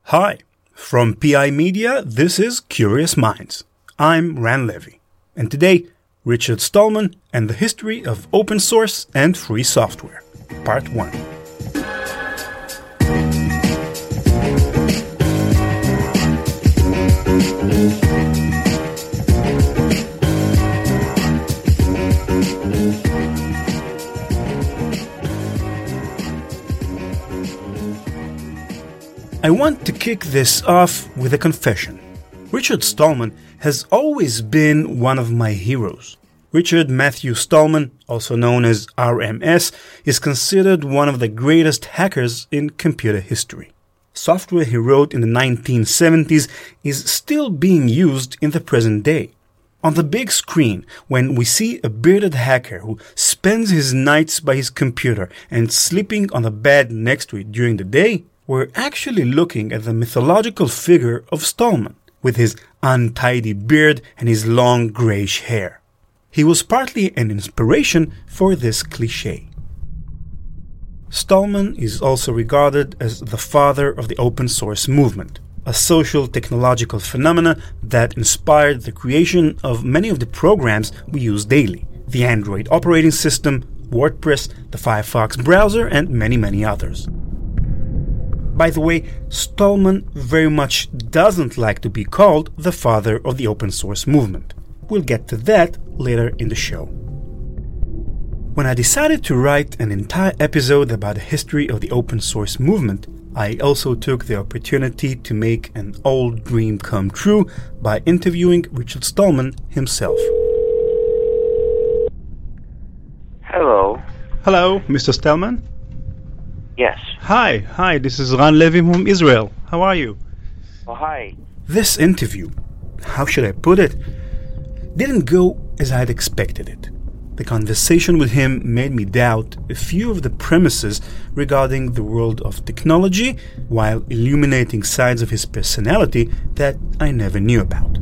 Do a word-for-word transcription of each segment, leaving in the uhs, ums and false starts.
Hi, from P I Media, this is Curious Minds. I'm Ran Levy, and today, Richard Stallman and the History of Open Source and Free Software, Part one. I want to kick this off with a confession. Richard Stallman has always been one of my heroes. Richard Matthew Stallman, also known as R M S, is considered one of the greatest hackers in computer history. Software he wrote in the nineteen seventies is still being used in the present day. On the big screen, when we see a bearded hacker who spends his nights by his computer and sleeping on the bed next to it during the day, we're actually looking at the mythological figure of Stallman, with his untidy beard and his long grayish hair. He was partly an inspiration for this cliché. Stallman is also regarded as the father of the open source movement, a social technological phenomenon that inspired the creation of many of the programs we use daily, the Android operating system, WordPress, the Firefox browser, and many, many others. By the way, Stallman very much doesn't like to be called the father of the open source movement. We'll get to that later in the show. When I decided to write an entire episode about the history of the open source movement, I also took the opportunity to make an old dream come true by interviewing Richard Stallman himself. Hello. Hello, Mister Stallman. Yes. Hi, hi, this is Ran Levy from Israel. How are you? Oh, hi. This interview, how should I put it, didn't go as I'd expected it. The conversation with him made me doubt a few of the premises regarding the world of technology, while illuminating sides of his personality that I never knew about.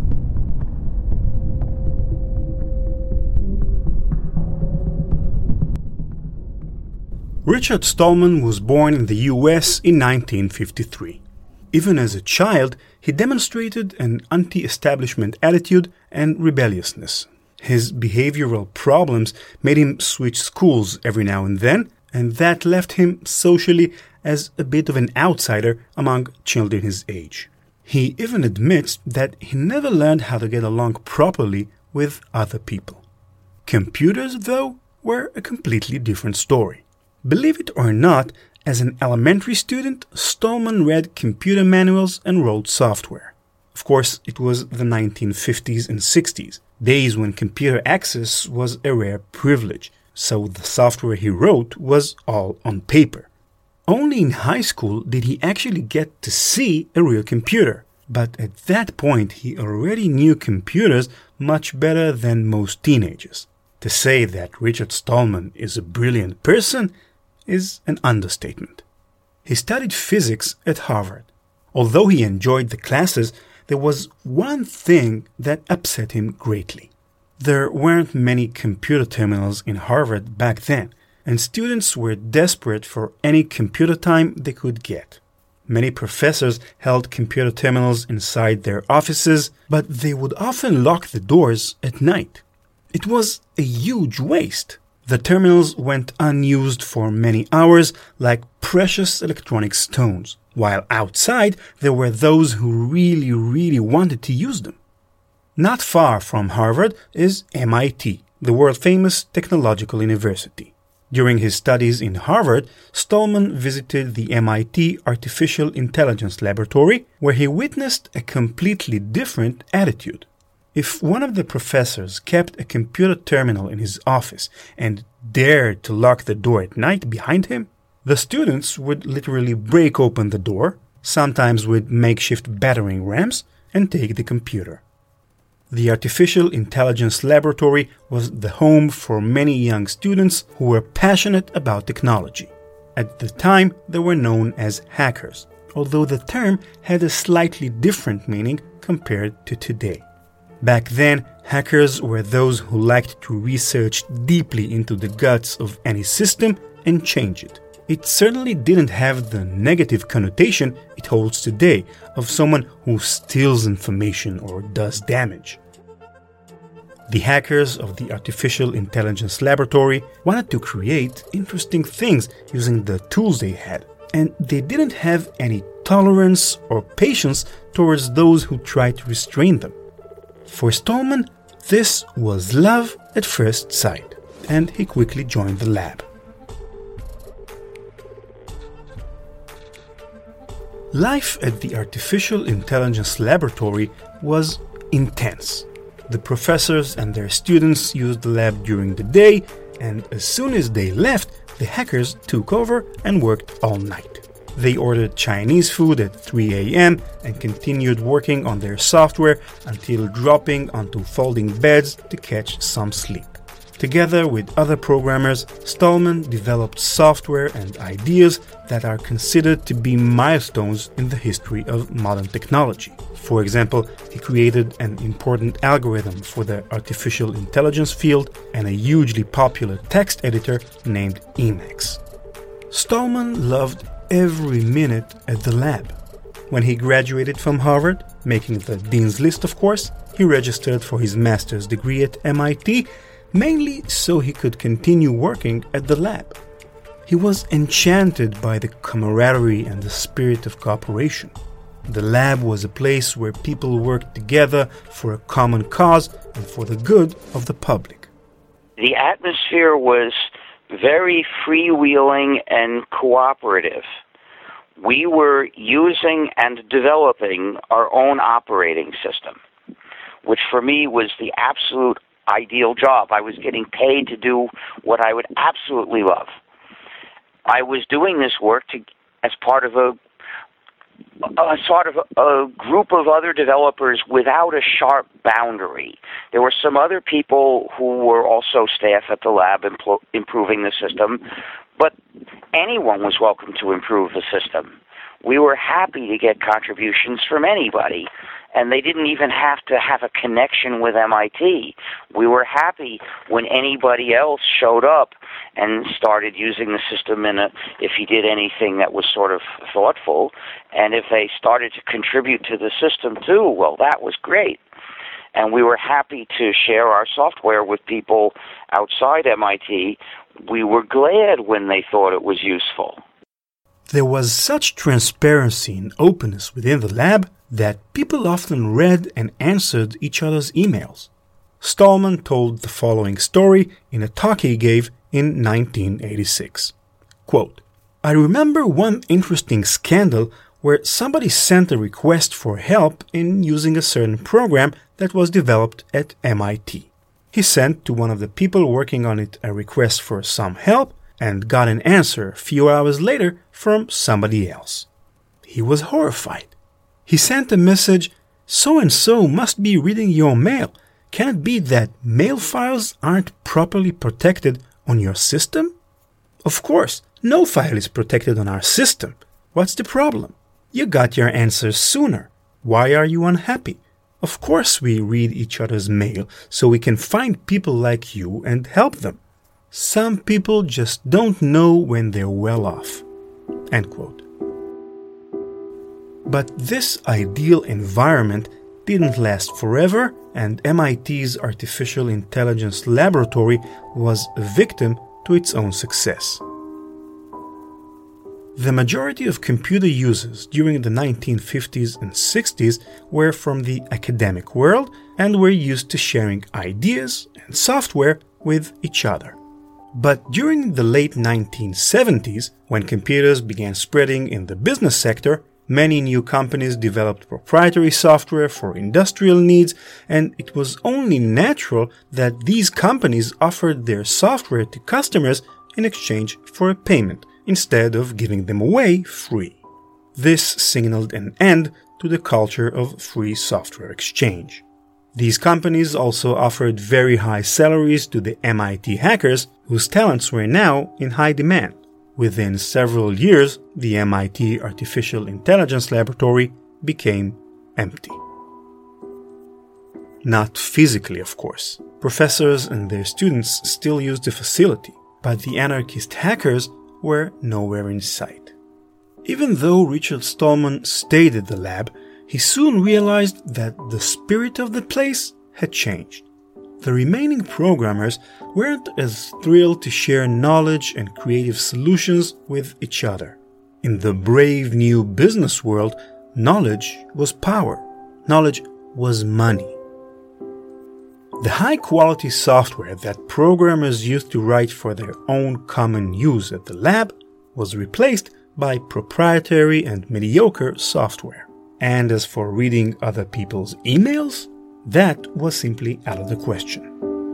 Richard Stallman was born in the U S in nineteen fifty-three. Even as a child, he demonstrated an anti-establishment attitude and rebelliousness. His behavioral problems made him switch schools every now and then, and that left him socially as a bit of an outsider among children his age. He even admits that he never learned how to get along properly with other people. Computers, though, were a completely different story. Believe it or not, as an elementary student, Stallman read computer manuals and wrote software. Of course, it was the nineteen fifties and sixties, days when computer access was a rare privilege, so the software he wrote was all on paper. Only in high school did he actually get to see a real computer, but at that point he already knew computers much better than most teenagers. To say that Richard Stallman is a brilliant person is an understatement. He studied physics at Harvard. Although he enjoyed the classes, there was one thing that upset him greatly. There weren't many computer terminals in Harvard back then, and students were desperate for any computer time they could get. Many professors held computer terminals inside their offices, but they would often lock the doors at night. It was a huge waste. The terminals went unused for many hours like precious electronic stones, while outside there were those who really, really wanted to use them. Not far from Harvard is M I T, the world-famous technological university. During his studies in Harvard, Stallman visited the M I T Artificial Intelligence Laboratory, where he witnessed a completely different attitude. If one of the professors kept a computer terminal in his office and dared to lock the door at night behind him, the students would literally break open the door, sometimes with makeshift battering rams, and take the computer. The Artificial Intelligence Laboratory was the home for many young students who were passionate about technology. At the time, they were known as hackers, although the term had a slightly different meaning compared to today. Back then, hackers were those who liked to research deeply into the guts of any system and change it, it certainly didn't have the negative connotation it holds today of someone who steals information or does damage. The hackers of the Artificial Intelligence Laboratory wanted to create interesting things using the tools they had, and they didn't have any tolerance or patience towards those who tried to restrain them. For Stallman, this was love at first sight, and he quickly joined the lab. Life at the Artificial Intelligence Laboratory was intense. The professors and their students used the lab during the day, and as soon as they left, the hackers took over and worked all night. They ordered Chinese food at three a.m. and continued working on their software until dropping onto folding beds to catch some sleep. Together with other programmers, Stallman developed software and ideas that are considered to be milestones in the history of modern technology. For example, he created an important algorithm for the artificial intelligence field and a hugely popular text editor named Emacs. Stallman loved every minute at the lab. When he graduated from Harvard, making the Dean's List of course, he registered for his master's degree at M I T, mainly so he could continue working at the lab. He was enchanted by the camaraderie and the spirit of cooperation. The lab was a place where people worked together for a common cause and for the good of the public. The atmosphere was very freewheeling and cooperative. We were using and developing our own operating system, which for me was the absolute ideal job. I was getting paid to do what I would absolutely love. I was doing this work to, as part of a, a sort of a, a group of other developers without a sharp boundary. There were some other people who were also staff at the lab impl- improving the system, but anyone was welcome to improve the system. We were happy to get contributions from anybody, and they didn't even have to have a connection with M I T. We were happy when anybody else showed up and started using the system in a, if he did anything that was sort of thoughtful, and if they started to contribute to the system too, well, that was great. And we were happy to share our software with people outside M I T. We were glad when they thought it was useful. There was such transparency and openness within the lab that people often read and answered each other's emails. Stallman told the following story in a talk he gave in nineteen eighty-six. Quote, "I remember one interesting scandal where somebody sent a request for help in using a certain program that was developed at M I T. He sent to one of the people working on it a request for some help and got an answer a few hours later from somebody else. He was horrified. He sent a message, 'So-and-so must be reading your mail. Can it be that mail files aren't properly protected on your system?' Of course, no file is protected on our system. What's the problem? You got your answers sooner. Why are you unhappy? Of course we read each other's mail so we can find people like you and help them. Some people just don't know when they're well off." End quote. But this ideal environment didn't last forever, and M I T's Artificial Intelligence Laboratory was a victim to its own success. The majority of computer users during the nineteen fifties and sixties were from the academic world and were used to sharing ideas and software with each other. But during the late nineteen seventies, when computers began spreading in the business sector, many new companies developed proprietary software for industrial needs, and it was only natural that these companies offered their software to customers in exchange for a payment, instead of giving them away free. This signaled an end to the culture of free software exchange. These companies also offered very high salaries to the M I T hackers, whose talents were now in high demand. Within several years, the M I T Artificial Intelligence Laboratory became empty. Not physically, of course. Professors and their students still used the facility, but the anarchist hackers were nowhere in sight. Even though Richard Stallman stayed at the lab, he soon realized that the spirit of the place had changed. The remaining programmers weren't as thrilled to share knowledge and creative solutions with each other. In the brave new business world, knowledge was power. Knowledge was money. The high-quality software that programmers used to write for their own common use at the lab was replaced by proprietary and mediocre software. And as for reading other people's emails, that was simply out of the question.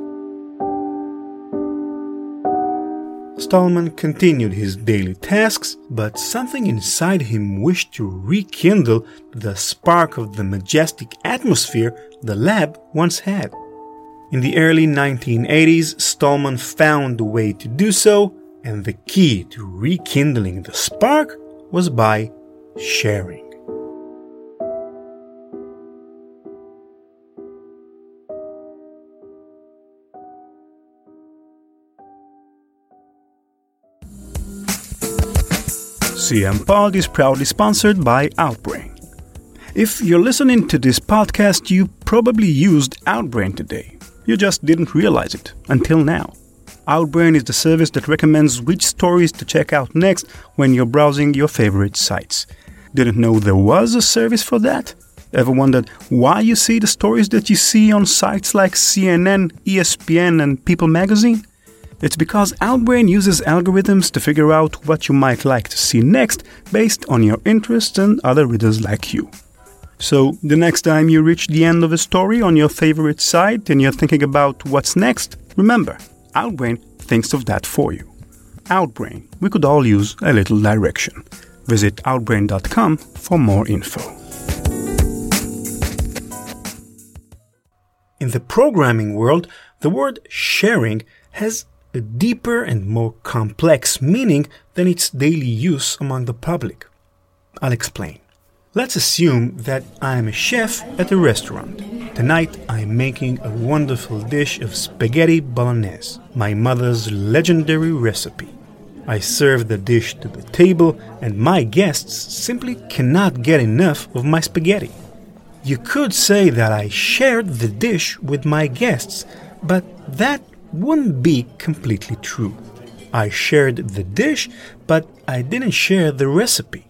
Stallman continued his daily tasks, but something inside him wished to rekindle the spark of the majestic atmosphere the lab once had. In the early nineteen eighties, Stallman found a way to do so, and the key to rekindling the spark was by sharing. C M Pod is proudly sponsored by Outbrain. If you're listening to this podcast, you probably used Outbrain today. You just didn't realize it until now. Outbrain is the service that recommends which stories to check out next when you're browsing your favorite sites. Didn't know there was a service for that? Ever wondered why you see the stories that you see on sites like C N N, E S P N, and People magazine? It's because Outbrain uses algorithms to figure out what you might like to see next based on your interests and other readers like you. So, the next time you reach the end of a story on your favorite site and you're thinking about what's next, remember, Outbrain thinks of that for you. Outbrain, we could all use a little direction. Visit outbrain dot com for more info. In the programming world, the word sharing has a deeper and more complex meaning than its daily use among the public. I'll explain. Let's assume that I'm a chef at a restaurant. Tonight I'm making a wonderful dish of spaghetti bolognese, my mother's legendary recipe. I serve the dish to the table and my guests simply cannot get enough of my spaghetti. You could say that I shared the dish with my guests, but that wouldn't be completely true. I shared the dish, but I didn't share the recipe.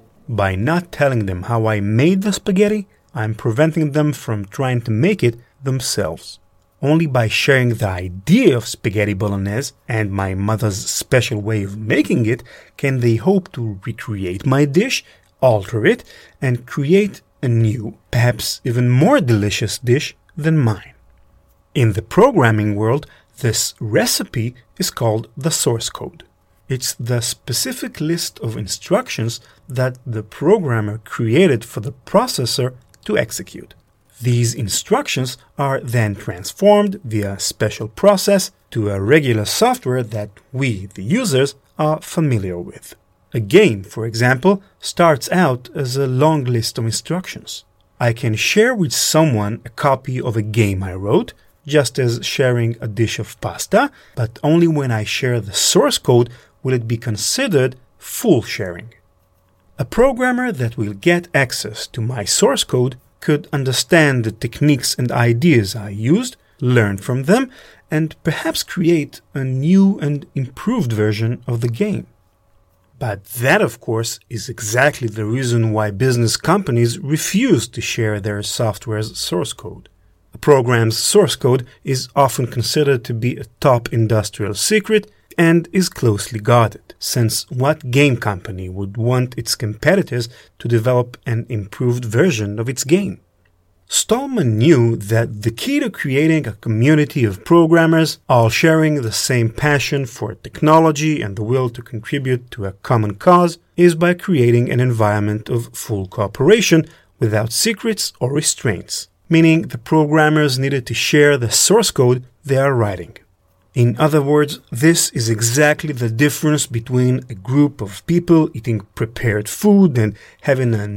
By not telling them how I made the spaghetti, I'm preventing them from trying to make it themselves. Only by sharing the idea of spaghetti bolognese and my mother's special way of making it can they hope to recreate my dish, alter it, and create a new, perhaps even more delicious dish than mine. In the programming world, this recipe is called the source code. It's the specific list of instructions that the programmer created for the processor to execute. These instructions are then transformed via a special process to a regular software that we, the users, are familiar with. A game, for example, starts out as a long list of instructions. I can share with someone a copy of a game I wrote, just as sharing a dish of pasta, but only when I share the source code will it be considered full sharing. A programmer that will get access to my source code could understand the techniques and ideas I used, learn from them, and perhaps create a new and improved version of the game. But that, of course, is exactly the reason why business companies refuse to share their software's source code. A program's source code is often considered to be a top industrial secret and is closely guarded, since what game company would want its competitors to develop an improved version of its game? Stallman knew that the key to creating a community of programmers, all sharing the same passion for technology and the will to contribute to a common cause, is by creating an environment of full cooperation without secrets or restraints, meaning the programmers needed to share the source code they are writing. In other words, this is exactly the difference between a group of people eating prepared food and having a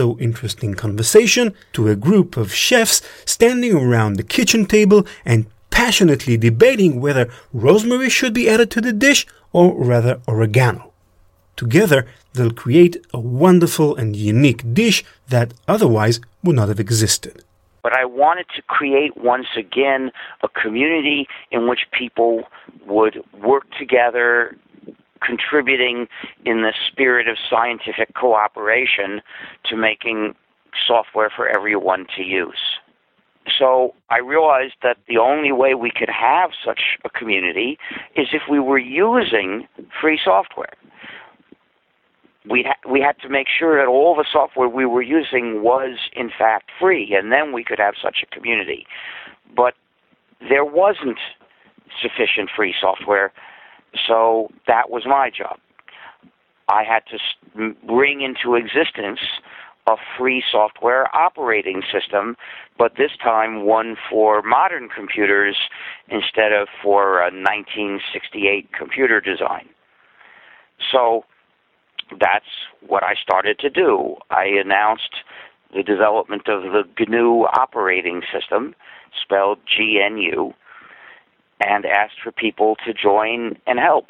not-so-interesting conversation to a group of chefs standing around the kitchen table and passionately debating whether rosemary should be added to the dish or rather oregano. Together, they'll create a wonderful and unique dish that otherwise would not have existed. But I wanted to create once again a community in which people would work together, contributing in the spirit of scientific cooperation to making software for everyone to use. So I realized that the only way we could have such a community is if we were using free software. We ha- we had to make sure that all the software we were using was, in fact, free, and then we could have such a community. But there wasn't sufficient free software, so that was my job. I had to bring into existence a free software operating system, but this time one for modern computers instead of for a nineteen sixty-eight computer design. So that's what I started to do. I announced the development of the G N U operating system, spelled G N U, and asked for people to join and help.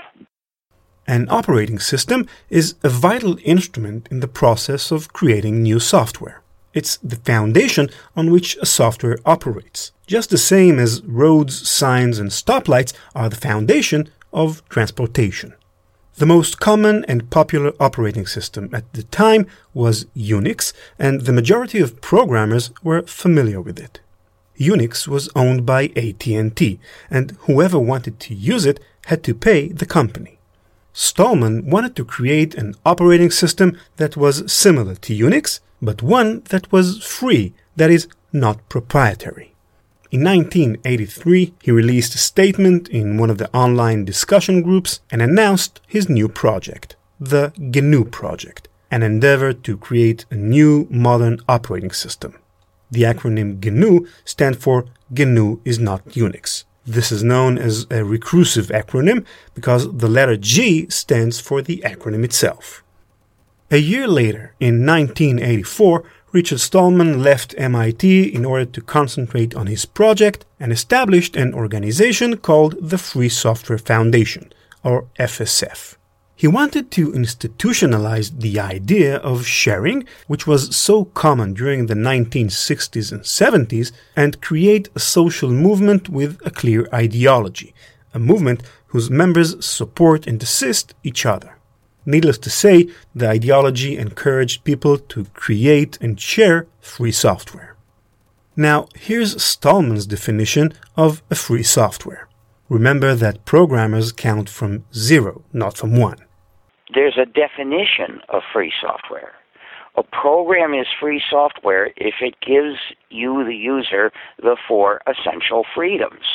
An operating system is a vital instrument in the process of creating new software. It's the foundation on which a software operates, just the same as roads, signs, and stoplights are the foundation of transportation. The most common and popular operating system at the time was Unix, and the majority of programmers were familiar with it. Unix was owned by A T and T, and whoever wanted to use it had to pay the company. Stallman wanted to create an operating system that was similar to Unix, but one that was free, that is, not proprietary. In nineteen eighty-three, he released a statement in one of the online discussion groups and announced his new project, the G N U project, an endeavor to create a new modern operating system. The acronym G N U stands for G N U is not Unix. This is known as a recursive acronym because the letter G stands for the acronym itself. A year later, in nineteen eighty-four, Richard Stallman left M I T in order to concentrate on his project and established an organization called the Free Software Foundation, or F S F. He wanted to institutionalize the idea of sharing, which was so common during the nineteen sixties and seventies, and create a social movement with a clear ideology, a movement whose members support and assist each other. Needless to say, the ideology encouraged people to create and share free software. Now, here's Stallman's definition of a free software. Remember that programmers count from zero, not from one. There's a definition of free software. A program is free software if it gives you, the user, the four essential freedoms.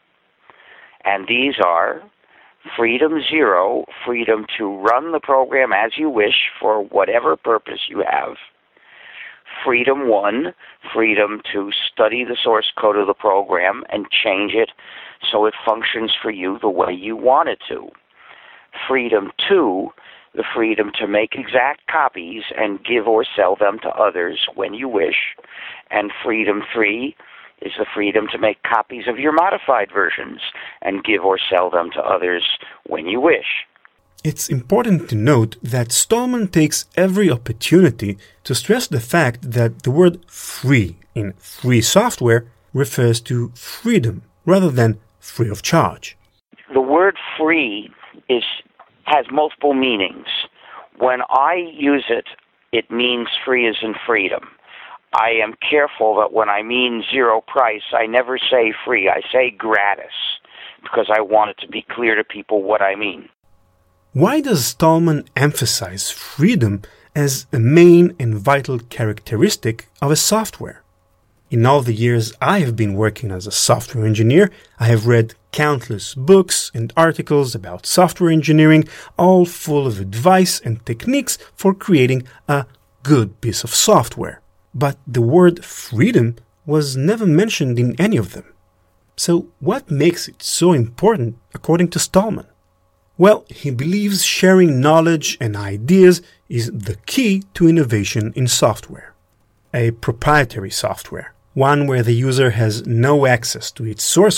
And these are freedom zero, freedom to run the program as you wish for whatever purpose you have. Freedom one, freedom to study the source code of the program and change it so it functions for you the way you want it to. Freedom two, the freedom to make exact copies and give or sell them to others when you wish. And freedom three is the freedom to make copies of your modified versions and give or sell them to others when you wish. It's important to note that Stallman takes every opportunity to stress the fact that the word free in free software refers to freedom rather than free of charge. The word free is has multiple meanings. When I use it, it means free as in freedom. I am careful that when I mean zero price, I never say free. I say gratis because I want it to be clear to people what I mean. Why does Stallman emphasize freedom as a main and vital characteristic of a software? In all the years I have been working as a software engineer, I have read countless books and articles about software engineering, all full of advice and techniques for creating a good piece of software. But the word freedom was never mentioned in any of them. So what makes it so important according to Stallman? Well, he believes sharing knowledge and ideas is the key to innovation in software. A proprietary software, one where the user has no access to its source code,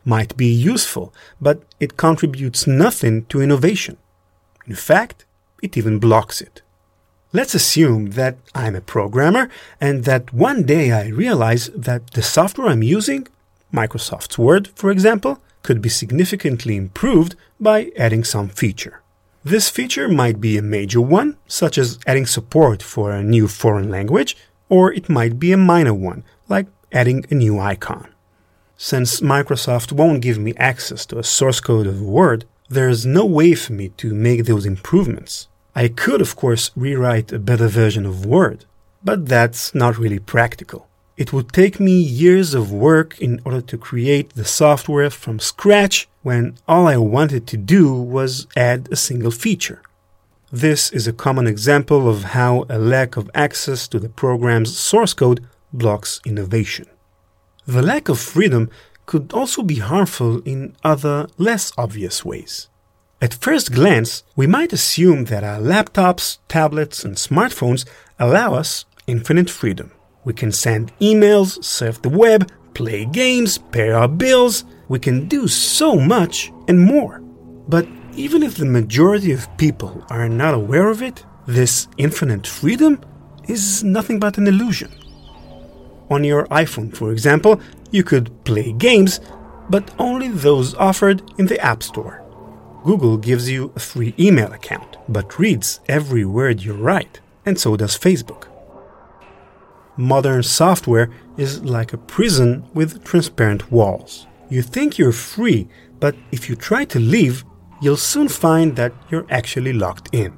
might be useful, but it contributes nothing to innovation. In fact, it even blocks it. Let's assume that I'm a programmer and that one day I realize that the software I'm using, Microsoft's Word, for example, could be significantly improved by adding some feature. This feature might be a major one, such as adding support for a new foreign language, or it might be a minor one, like adding a new icon. Since Microsoft won't give me access to a source code of Word, there's no way for me to make those improvements. I could, of course, rewrite a better version of Word, but that's not really practical. It would take me years of work in order to create the software from scratch when all I wanted to do was add a single feature. This is a common example of how a lack of access to the program's source code blocks innovation. The lack of freedom could also be harmful in other, less obvious ways. At first glance, we might assume that our laptops, tablets, and smartphones allow us infinite freedom. We can send emails, surf the web, play games, pay our bills. We can do so much and more. But even if the majority of people are not aware of it, this infinite freedom is nothing but an illusion. On your iPhone, for example, you could play games, but only those offered in the App Store. Google gives you a free email account, but reads every word you write, and so does Facebook. Modern software is like a prison with transparent walls. You think you're free, but if you try to leave, you'll soon find that you're actually locked in.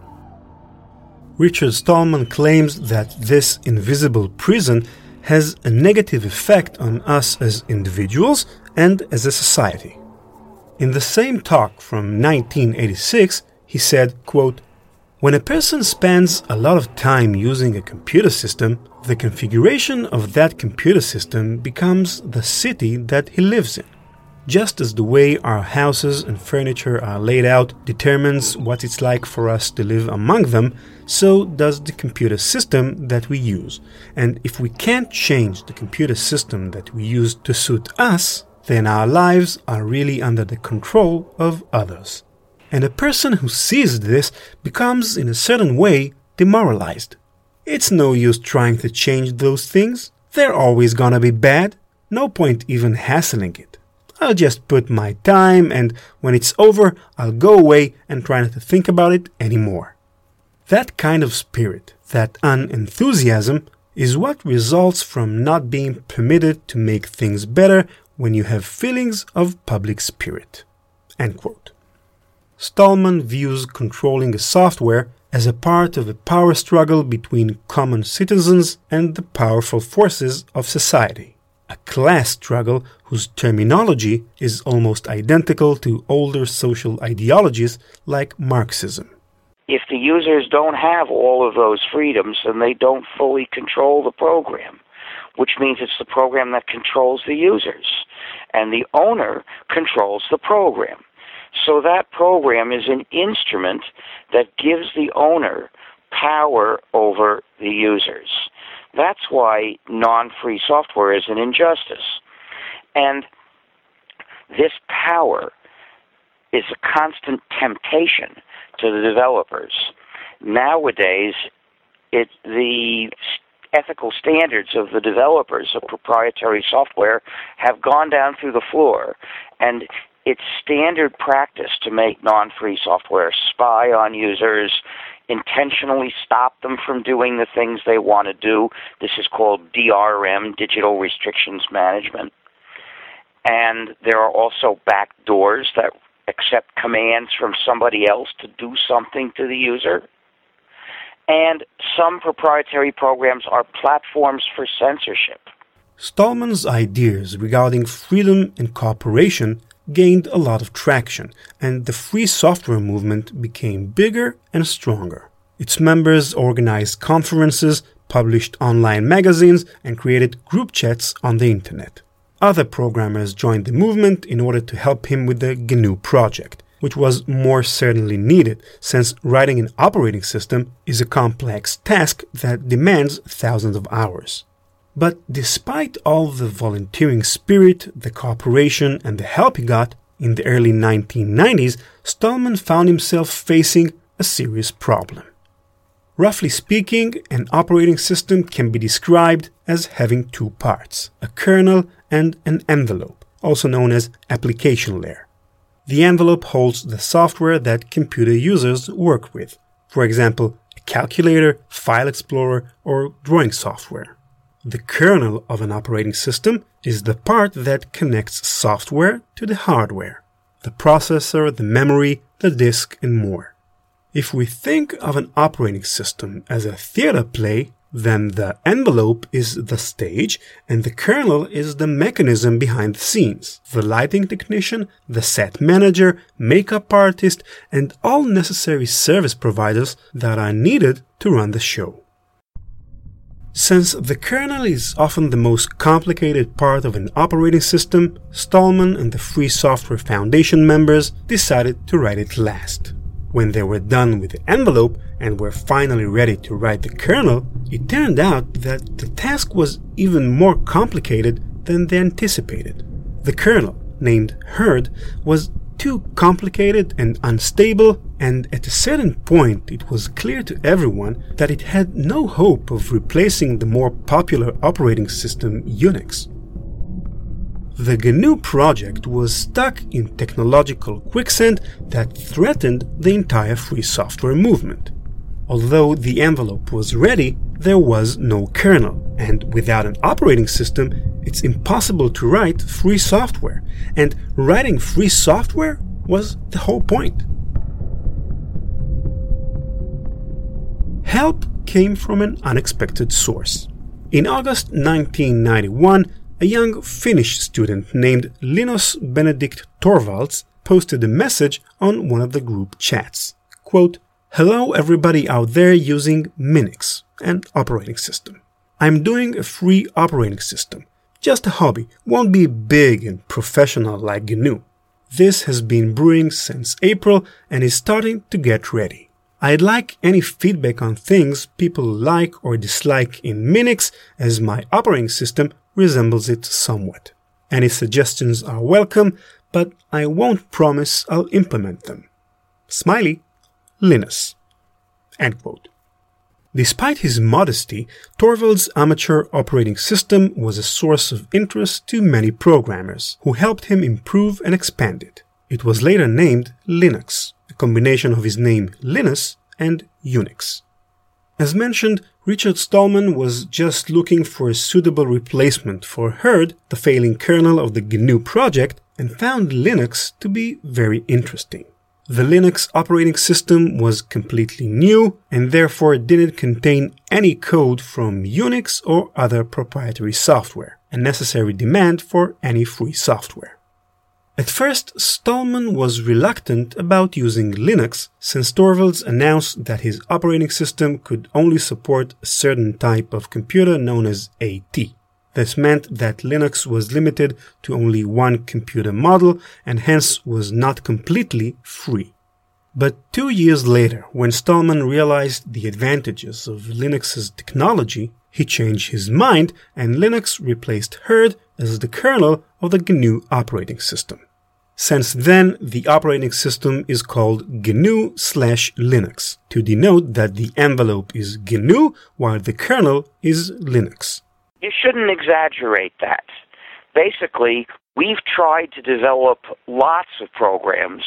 Richard Stallman claims that this invisible prison has a negative effect on us as individuals and as a society. In the same talk from nineteen eighty-six, he said, quote, "When a person spends a lot of time using a computer system, the configuration of that computer system becomes the city that he lives in. Just as the way our houses and furniture are laid out determines what it's like for us to live among them, so does the computer system that we use. And if we can't change the computer system that we use to suit us, then our lives are really under the control of others. And a person who sees this becomes, in a certain way, demoralized. It's no use trying to change those things. They're always gonna be bad. No point even hassling it. I'll just put my time, and when it's over, I'll go away and try not to think about it anymore." That kind of spirit, that unenthusiasm, is what results from not being permitted to make things better when you have feelings of public spirit. End quote. Stallman views controlling a software as a part of a power struggle between common citizens and the powerful forces of society, a class struggle whose terminology is almost identical to older social ideologies like Marxism. If the users don't have all of those freedoms, then they don't fully control the program, which means it's the program that controls the users, and the owner controls the program. So that program is an instrument that gives the owner power over the users. That's why non-free software is an injustice. And this power is a constant temptation to the developers. Nowadays, it, the ethical standards of the developers of proprietary software have gone down through the floor, and it's standard practice to make non-free software spy on users, intentionally stop them from doing the things they want to do. This is called D R M, Digital Restrictions Management. And there are also back doors that accept commands from somebody else to do something to the user. And some proprietary programs are platforms for censorship. Stallman's ideas regarding freedom and cooperation gained a lot of traction, and the free software movement became bigger and stronger. Its members organized conferences, published online magazines, and created group chats on the internet. Other programmers joined the movement in order to help him with the G N U project, which was more certainly needed, since writing an operating system is a complex task that demands thousands of hours. But despite all the volunteering spirit, the cooperation, and the help he got, in the early nineteen nineties, Stallman found himself facing a serious problem. Roughly speaking, an operating system can be described as having two parts, a kernel and an envelope, also known as application layer. The envelope holds the software that computer users work with, for example, a calculator, file explorer, or drawing software. The kernel of an operating system is the part that connects software to the hardware, the processor, the memory, the disk, and more. If we think of an operating system as a theater play, then the envelope is the stage and the kernel is the mechanism behind the scenes, the lighting technician, the set manager, makeup artist, and all necessary service providers that are needed to run the show. Since the kernel is often the most complicated part of an operating system, Stallman and the Free Software Foundation members decided to write it last. When they were done with the envelope and were finally ready to write the kernel, it turned out that the task was even more complicated than they anticipated. The kernel, named Herd, was too complicated and unstable, and at a certain point it was clear to everyone that it had no hope of replacing the more popular operating system Unix. The G N U project was stuck in technological quicksand that threatened the entire free software movement. Although the envelope was ready, there was no kernel, and without an operating system, it's impossible to write free software, and writing free software was the whole point. Help came from an unexpected source. In August nineteen ninety-one, a young Finnish student named Linus Benedict Torvalds posted a message on one of the group chats. Quote, "Hello everybody out there using Minix, an operating system. I'm doing a free operating system. Just a hobby, won't be big and professional like G N U. This has been brewing since April and is starting to get ready. I'd like any feedback on things people like or dislike in Minix, as my operating system resembles it somewhat. Any suggestions are welcome, but I won't promise I'll implement them. Smiley, Linus." End quote. Despite his modesty, Torvalds' amateur operating system was a source of interest to many programmers, who helped him improve and expand it. It was later named Linux, a combination of his name Linus and Unix. As mentioned, Richard Stallman was just looking for a suitable replacement for Herd, the failing kernel of the G N U project, and found Linux to be very interesting. The Linux operating system was completely new and therefore didn't contain any code from Unix or other proprietary software, a necessary demand for any free software. At first, Stallman was reluctant about using Linux since Torvalds announced that his operating system could only support a certain type of computer known as A T. This meant that Linux was limited to only one computer model and hence was not completely free. But two years later, when Stallman realized the advantages of Linux's technology, he changed his mind and Linux replaced Herd as the kernel of the G N U operating system. Since then, the operating system is called G N U slash Linux to denote that the envelope is G N U while the kernel is Linux. You shouldn't exaggerate that. Basically, we've tried to develop lots of programs,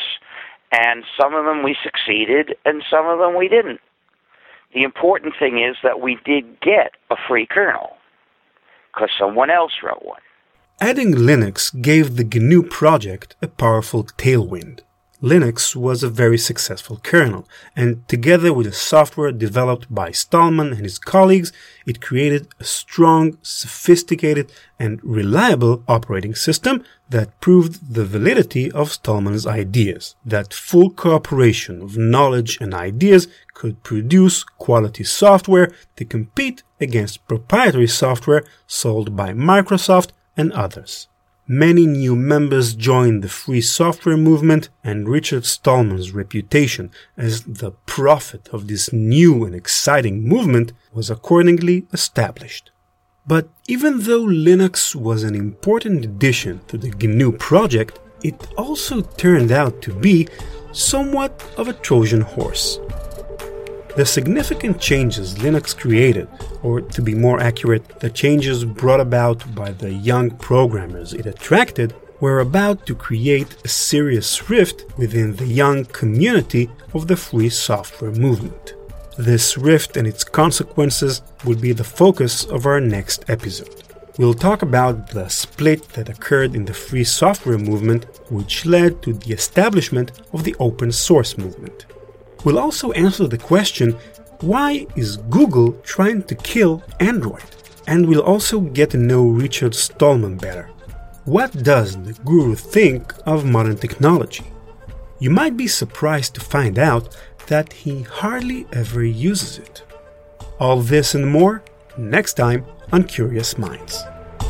and some of them we succeeded and some of them we didn't. The important thing is that we did get a free kernel because someone else wrote one. Adding Linux gave the G N U project a powerful tailwind. Linux was a very successful kernel, and together with the software developed by Stallman and his colleagues, it created a strong, sophisticated, and reliable operating system that proved the validity of Stallman's ideas, that full cooperation of knowledge and ideas could produce quality software to compete against proprietary software sold by Microsoft and others. Many new members joined the free software movement, and Richard Stallman's reputation as the prophet of this new and exciting movement was accordingly established. But even though Linux was an important addition to the G N U project, it also turned out to be somewhat of a Trojan horse. The significant changes Linux created, or to be more accurate, the changes brought about by the young programmers it attracted, were about to create a serious rift within the young community of the free software movement. This rift and its consequences will be the focus of our next episode. We'll talk about the split that occurred in the free software movement, which led to the establishment of the open source movement. We'll also answer the question, why is Google trying to kill Android? And we'll also get to know Richard Stallman better. What does the guru think of modern technology? You might be surprised to find out that he hardly ever uses it. All this and more next time on Curious Minds.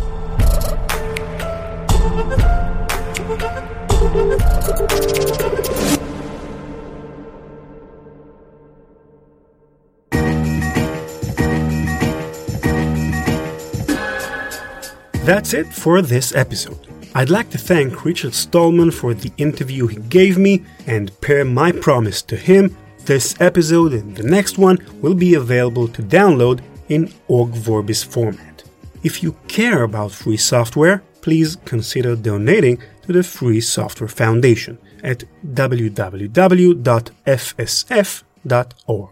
That's it for this episode. I'd like to thank Richard Stallman for the interview he gave me, and per my promise to him, this episode and the next one will be available to download in Org Vorbis format. If you care about free software, please consider donating to the Free Software Foundation at w w w dot f s f dot org.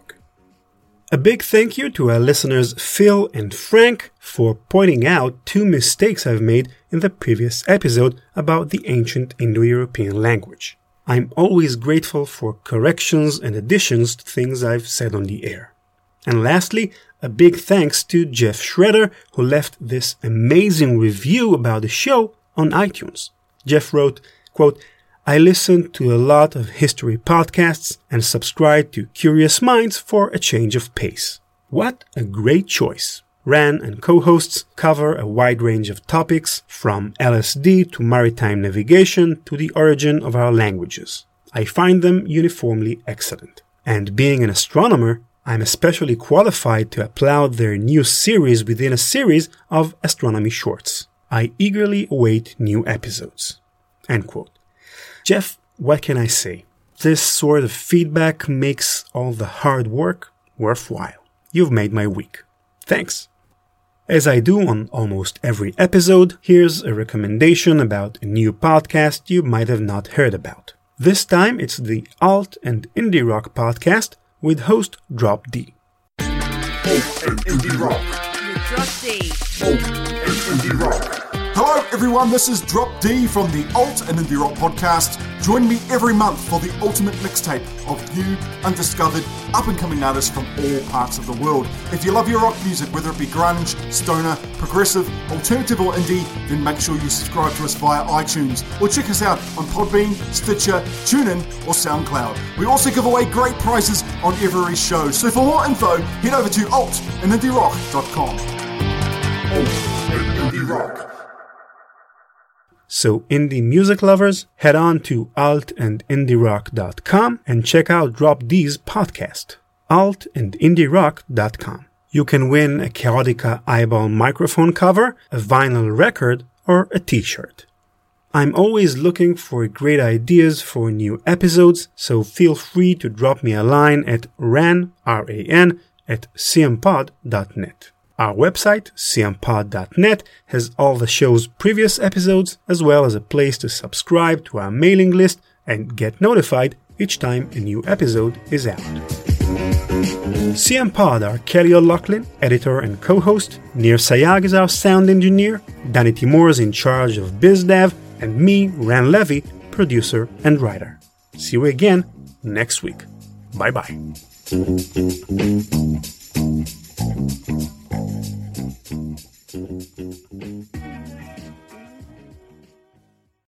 A big thank you to our listeners Phil and Frank for pointing out two mistakes I've made in the previous episode about the ancient Indo-European language. I'm always grateful for corrections and additions to things I've said on the air. And lastly, a big thanks to Jeff Schroeder, who left this amazing review about the show on iTunes. Jeff wrote, quote, I listen to a lot of history podcasts and subscribe to Curious Minds for a change of pace. What a great choice. Ran and co-hosts cover a wide range of topics, from L S D to maritime navigation to the origin of our languages. I find them uniformly excellent. And being an astronomer, I'm especially qualified to applaud their new series within a series of astronomy shorts. I eagerly await new episodes. End quote. Jeff, what can I say? This sort of feedback makes all the hard work worthwhile. You've made my week. Thanks. As I do on almost every episode, here's a recommendation about a new podcast you might have not heard about. This time it's the Alt and Indie Rock podcast with host Drop D. Alt and Indie Rock. Drop D. Alt and Indie Rock. Hello everyone, this is Drop D from the Alt and Indie Rock podcast. Join me every month for the ultimate mixtape of new, undiscovered, up-and-coming artists from all parts of the world. If you love your rock music, whether it be grunge, stoner, progressive, alternative or indie, then make sure you subscribe to us via iTunes or check us out on Podbean, Stitcher, TuneIn or SoundCloud. We also give away great prizes on every show, so for more info, head over to alt and indie rock dot com. Alt and Indie Rock. So indie music lovers, head on to alt and indie rock dot com and check out Drop D's podcast, alt and indie rock dot com. You can win a Chaotica Eyeball microphone cover, a vinyl record, or a t-shirt. I'm always looking for great ideas for new episodes, so feel free to drop me a line at ran, R A N, at c m pod dot net. Our website, c m pod dot net, has all the show's previous episodes, as well as a place to subscribe to our mailing list and get notified each time a new episode is out. C M Pod are Kelly O'Loughlin, editor and co-host, Nir Sayag is our sound engineer, Danny Timur is in charge of BizDev, and me, Ran Levy, producer and writer. See you again next week. Bye-bye.